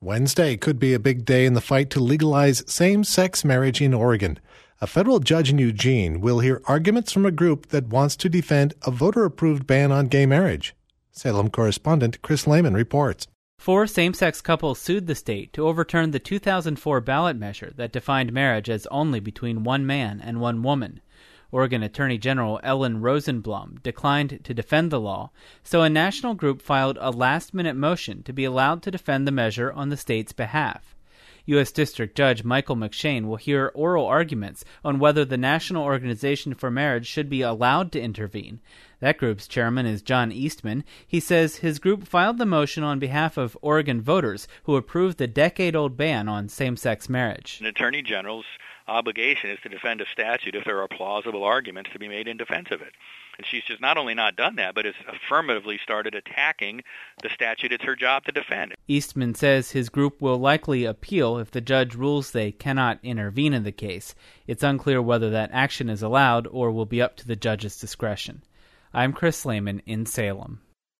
Wednesday could be a big day in the fight to legalize same-sex marriage in Oregon. A federal judge in Eugene will hear arguments from a group that wants to defend a voter-approved ban on gay marriage. Salem correspondent Chris Lehman reports. 4 same-sex couples sued the state to overturn the 2004 ballot measure that defined marriage as only between one man and one woman. Oregon Attorney General Ellen Rosenblum declined to defend the law, so a national group filed a last-minute motion to be allowed to defend the measure on the state's behalf. U.S. District Judge Michael McShane will hear oral arguments on whether the National Organization for Marriage should be allowed to intervene. That group's chairman is John Eastman. He says his group filed the motion on behalf of Oregon voters who approved the decade-old ban on same-sex marriage. An attorney general's obligation is to defend a statute if there are plausible arguments to be made in defense of it. And she's just not only not done that, but has affirmatively started attacking the statute it's her job to defend. Eastman says his group will likely appeal if the judge rules they cannot intervene in the case. It's unclear whether that action is allowed or will be up to the judge's discretion. I'm Chris Lehman in Salem.